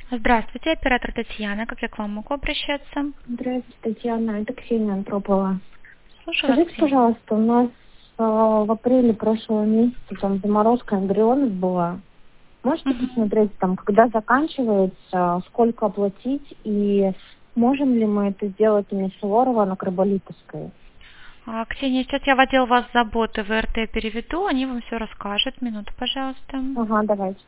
Здравствуйте, оператор Татьяна. Как я к вам могу обращаться? Здравствуйте, Татьяна, это Ксения Антропова. Слушаю вас, Скажите, Ксения. пожалуйста, у нас в апреле прошлого месяца там заморозка эмбрионов была. Можете Мгм. посмотреть, там, когда заканчивается, сколько оплатить и можем ли мы это сделать не Суворова, а на Краболитовской? Ксения, сейчас я в отдел вас заботы ВРТ переведу, они вам все расскажут. Минуту, пожалуйста. Ага, давайте.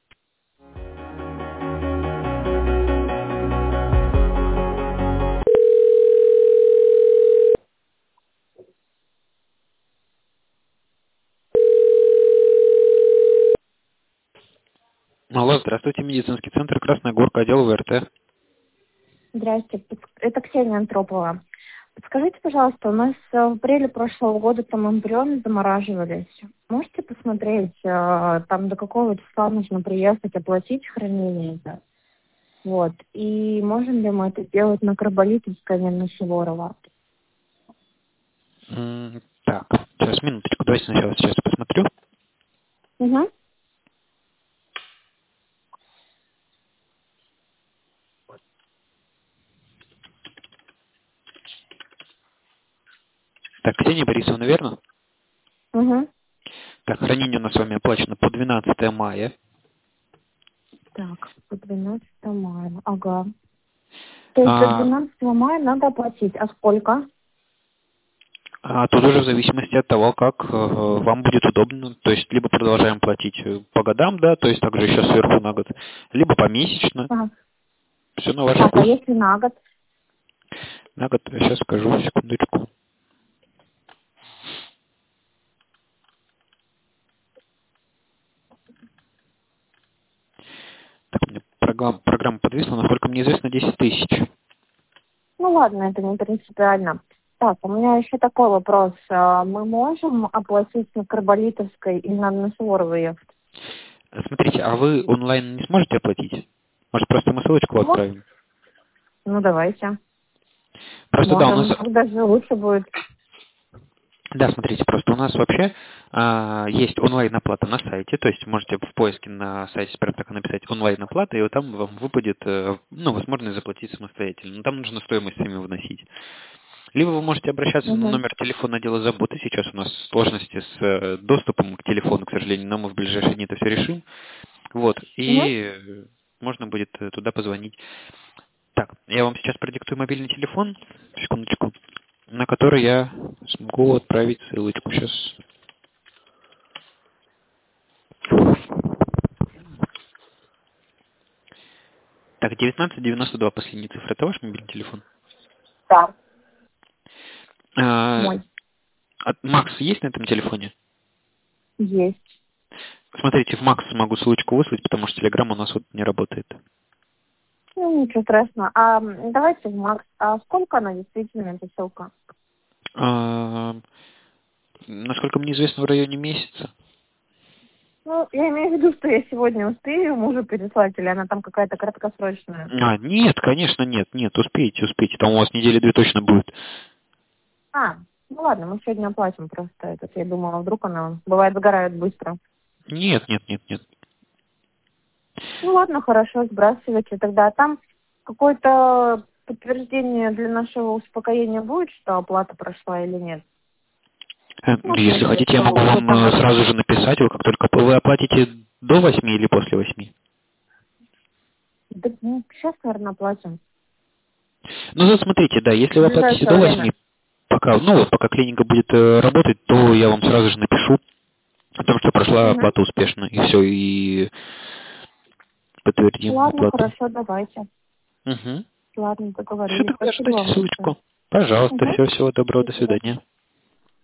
Алло, здравствуйте, медицинский центр Красная Горка, отдел ВРТ. Здрасте, это Ксения Антропова. Подскажите, пожалуйста, у нас в апреле прошлого года там эмбрионы замораживались. Можете посмотреть, там до какого числа нужно приехать, оплатить хранение это? Вот. И можем ли мы это сделать на Краболитовской, а не на Суворова? Так, сейчас, минуточку, давайте сначала сейчас посмотрю. Угу. Так, Ксения Борисовна, верно? Угу. Так, хранение у нас с вами оплачено по 12 мая. Так, по 12 мая. Ага. То есть до А, 12 мая надо оплатить. А сколько? тут уже в зависимости от того, как вам будет удобно. То есть, либо продолжаем платить по годам, да, то есть также еще сверху на год, либо помесячно. Ага. Все на ваш Так, а вкус. если на год? На год, я сейчас скажу, секундочку. Так, у меня программа подвисла, насколько мне известно, 10 тысяч. Ну ладно, это не принципиально. Так, у меня еще такой вопрос. Мы можем оплатить на Карболитовской и на Суворовой ехать? Смотрите, а вы онлайн не сможете оплатить? Может, просто мы ссылочку Вот. отправим? Ну давайте. Просто да, у нас... Можем. Так даже лучше будет. Да, смотрите, просто у нас вообще есть онлайн-оплата на сайте, то есть можете в поиске на сайте прям так и написать онлайн-оплата, и вот там вам выпадет возможность заплатить самостоятельно. Но там нужно стоимость сами вносить. Либо вы можете обращаться на Угу. номер телефона отдела заботы. Сейчас у нас сложности с доступом к телефону, к сожалению, но мы в ближайшие дни это все решим. Вот, Угу. и можно будет туда позвонить. Так, я вам сейчас продиктую мобильный телефон, секундочку, на который я смогу отправить ссылочку. Сейчас. Так, 1992 последние цифры. Это ваш мобильный телефон? Да, А, мой. Макс есть на этом телефоне? Есть. Смотрите, в Макс могу ссылочку выслать, потому что Телеграм у нас вот не работает. Ну, ничего страшного. Давайте в Макс. А сколько она действительно, эта ссылка? А, Насколько мне известно, в районе месяца. Ну, я имею в виду, что я сегодня успею мужу переслать, или она там какая-то краткосрочная? Нет, конечно, нет, успеете. Там у вас недели 2 точно будет. Ну ладно, мы сегодня оплатим просто этот. Я думала, вдруг она, бывает, сгорает быстро. Нет. Ну ладно, хорошо, сбрасывайте тогда. А там какое-то подтверждение для нашего успокоения будет, что оплата прошла или нет? Ну, в Если смысле, хотите, я что могу вот вам там вот... сразу же написать, вы как только вы оплатите до 8 или после 8. Да, ну, сейчас, наверное, оплатим. Ну, вот смотрите, да, если В вы оплатите ближайшее до 8, время. пока клиника будет работать, то я вам сразу же напишу о том, что прошла Угу. оплата успешно, и все, и подтвердим Ладно, оплату. хорошо, давайте. Угу. Ладно, Все, договорились. тогда Спасибо ждите вам большое. ссылочку. Пожалуйста, Угу. всего доброго, до Спасибо. свидания.